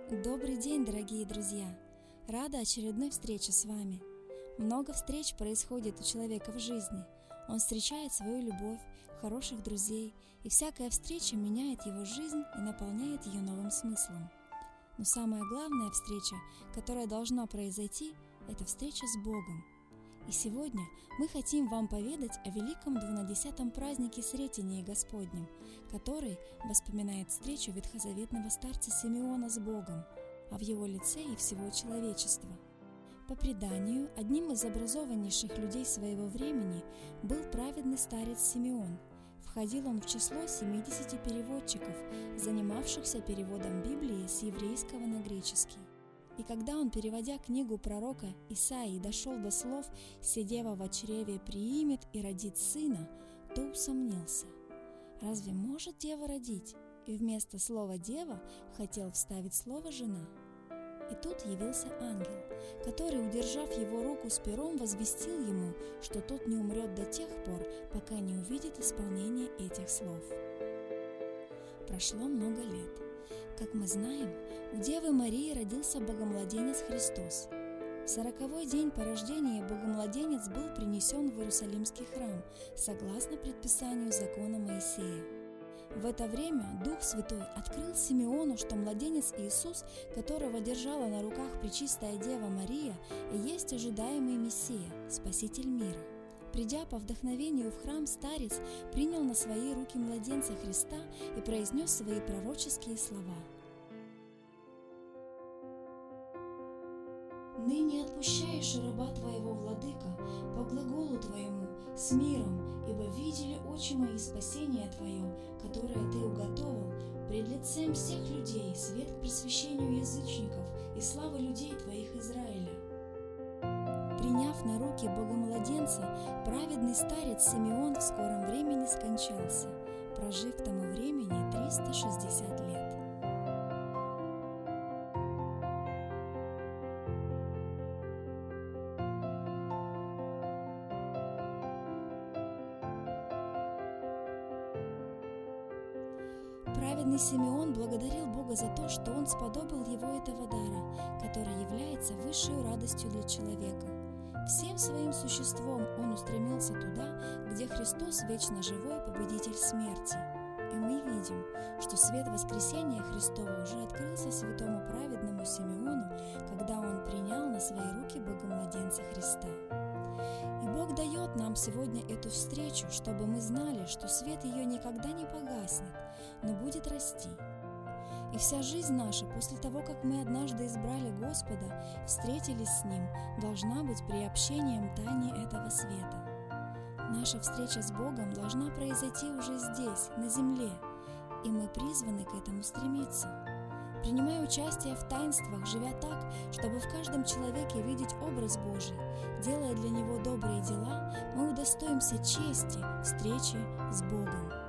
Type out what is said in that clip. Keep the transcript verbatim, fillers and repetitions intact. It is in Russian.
Добрый день, дорогие друзья! Рада очередной встрече с вами. Много встреч происходит у человека в жизни. Он встречает свою любовь, хороших друзей, и всякая встреча меняет его жизнь и наполняет ее новым смыслом. Но самая главная встреча, которая должна произойти, это встреча с Богом. И сегодня мы хотим вам поведать о великом двунадесятом празднике Сретения Господнем, который воспоминает встречу ветхозаветного старца Симеона с Богом, а в его лице и всего человечества. По преданию, одним из образованнейших людей своего времени был праведный старец Симеон. Входил он в число семидесяти переводчиков, занимавшихся переводом Библии с еврейского на греческий. И когда он, переводя книгу пророка Исаии, дошел до слов «Се дева во чреве приимет и родит сына», то усомнился. Разве может дева родить? И вместо слова «дева» хотел вставить слово «жена». И тут явился ангел, который, удержав его руку с пером, возвестил ему, что тот не умрет до тех пор, пока не увидит исполнение этих слов. Прошло много лет. Как мы знаем, у Девы Марии родился Богомладенец Христос. В сороковой день по рождении Богомладенец был принесен в Иерусалимский храм, согласно предписанию закона Моисея. В это время Дух Святой открыл Симеону, что младенец Иисус, которого держала на руках Пречистая Дева Мария, и есть ожидаемый Мессия, Спаситель мира. Придя по вдохновению в храм, старец принял на свои руки младенца Христа и произнес свои пророческие слова. «Ныне отпущаешь раба твоего, владыка, по глаголу твоему, с миром, ибо видели очи мои спасение твое, которое ты уготовал, пред лицем всех людей, свет к просвещению язычников и славы людей твоих Израиля». Приняв на руки Богомладенца, праведный старец Симеон в скором времени скончался, прожив к тому времени триста шестьдесят лет. Праведный Симеон благодарил Бога за то, что Он сподобил его этого дара, который является высшей радостью для человека. Всем своим существом он устремился туда, где Христос вечно живой победитель смерти. И мы видим, что свет воскресения Христова уже открылся святому праведному Симеону, когда он принял на свои руки Богомладенца Христа. И Бог дает нам сегодня эту встречу, чтобы мы знали, что свет ее никогда не погаснет, но будет расти. И вся жизнь наша, после того, как мы однажды избрали Господа, встретились с Ним, должна быть приобщением тайне этого света. Наша встреча с Богом должна произойти уже здесь, на земле, и мы призваны к этому стремиться. Принимая участие в таинствах, живя так, чтобы в каждом человеке видеть образ Божий, делая для него добрые дела, мы удостоимся чести встречи с Богом.